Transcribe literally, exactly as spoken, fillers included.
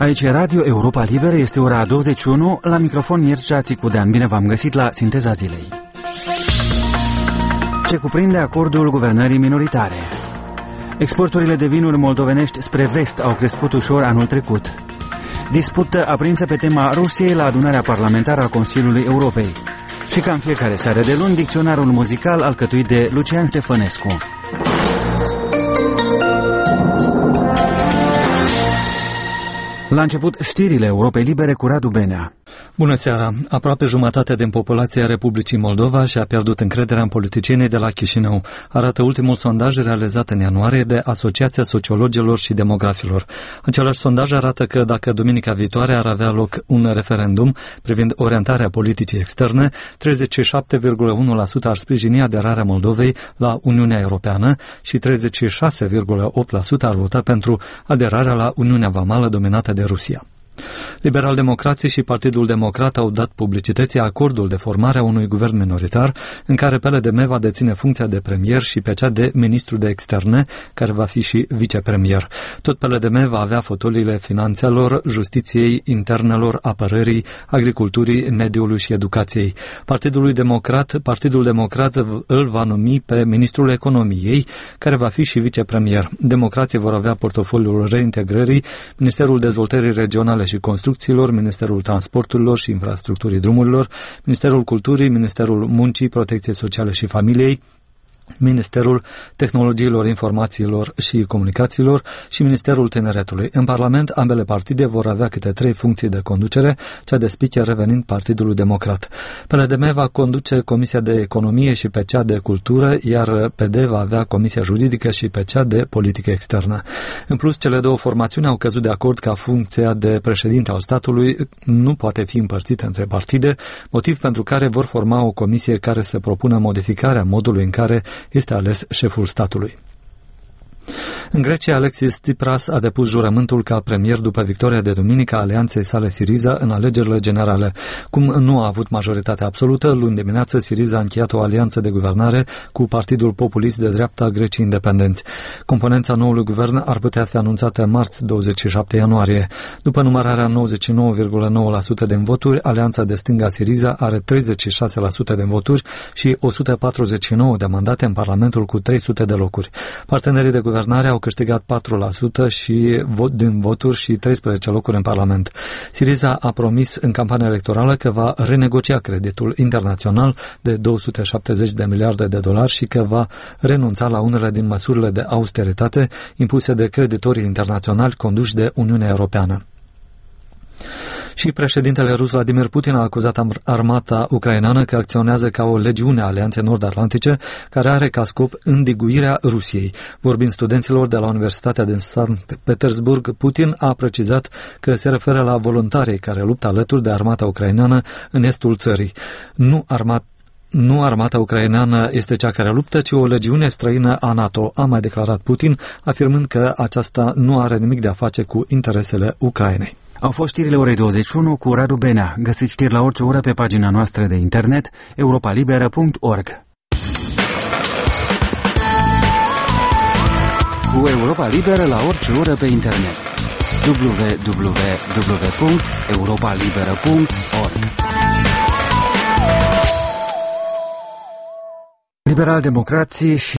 Aici e Radio Europa Liberă, este ora douăzeci și unu, la microfon Mircea Țicudean. Bine v-am găsit la Sinteza Zilei. Ce cuprinde acordul guvernării minoritare? Exporturile de vinuri moldovenești spre vest au crescut ușor anul trecut. Dispută aprinsă pe tema Rusiei la adunarea parlamentară a Consiliului Europei. Și ca în fiecare seară de luni, dicționarul muzical alcătuit de Lucian Ștefănescu. La început, știrile Europei Libere cu Radu Benea. Bună seara! Aproape jumătate din populația Republicii Moldova și-a pierdut încrederea în politicienii de la Chișinău, arată ultimul sondaj realizat în ianuarie de Asociația Sociologilor și Demografilor. Același sondaj arată că dacă duminica viitoare ar avea loc un referendum privind orientarea politicii externe, treizeci și șapte virgulă unu la sută ar sprijini aderarea Moldovei la Uniunea Europeană și treizeci și șase virgulă opt la sută ar vota pentru aderarea la Uniunea Vamală dominată de Rusia. Liberal-democrații și Partidul Democrat au dat publicității acordul de formare a unui guvern minoritar în care P L D M va deține funcția de premier și pe cea de ministru de externe, care va fi și vicepremier. Tot P L D M va avea fotoliile finanțelor, justiției, internelor, apărării, agriculturii, mediului și educației. Partidul Democrat, Partidul Democrat îl va numi pe ministrul economiei, care va fi și vicepremier. Democrații vor avea portofoliul reintegrării, Ministerul Dezvoltării Regionale și Construcțiilor, Ministerul Transporturilor și Infrastructurii Drumurilor, Ministerul Culturii, Ministerul Muncii, Protecției Sociale și Familiei, Ministerul Tehnologiilor, Informațiilor și Comunicațiilor și Ministerul Tineretului. În Parlament, ambele partide vor avea câte trei funcții de conducere, cea de speaker revenind Partidului Democrat. P L D M va conduce Comisia de Economie și pe cea de Cultură, iar P D va avea Comisia Juridică și pe cea de Politică Externă. În plus, cele două formațiuni au căzut de acord ca funcția de președinte al statului nu poate fi împărțită între partide, motiv pentru care vor forma o comisie care să propună modificarea modului în care este ales șeful statului. În Grecia, Alexis Tsipras a depus jurământul ca premier după victoria de duminică a alianței sale Syriza în alegerile generale. Cum nu a avut majoritatea absolută, luni dimineață Syriza a încheiat o alianță de guvernare cu Partidul Populist de dreapta Grecii Independenți. Componența noului guvern ar putea fi anunțată marți douăzeci și șapte ianuarie. După numărarea nouăzeci și nouă virgulă nouă la sută din voturi, alianța de stânga Syriza are treizeci și șase la sută din voturi și o sută patruzeci și nouă de mandate în Parlamentul cu trei sute de locuri. Partenerii de guvernare au câștigat patru la sută și vot din voturi și treisprezece locuri în Parlament. Syriza a promis în campania electorală că va renegocia creditul internațional de două sute șaptezeci de miliarde de dolari și că va renunța la unele din măsurile de austeritate impuse de creditorii internaționali conduși de Uniunea Europeană. Și președintele rus Vladimir Putin a acuzat armata ucraineană că acționează ca o legiune a Alianței Nord-Atlantice care are ca scop îndiguirea Rusiei. Vorbind studenților de la Universitatea din Sankt Petersburg, Putin a precizat că se referă la voluntarii care luptă alături de armata ucraineană în estul țării. Nu armata Nu armata ucraineană este cea care luptă, ci o legiune străină a NATO, a mai declarat Putin, afirmând că aceasta nu are nimic de a face cu interesele Ucrainei. Au fost știrile orei douăzeci și unu cu Radu Benea. Găsiți știri la orice oră pe pagina noastră de internet europa liberă punct org. Cu Europa Liberă la orice oră pe internet w w w punct europa liberă punct org. Liberal-democrații și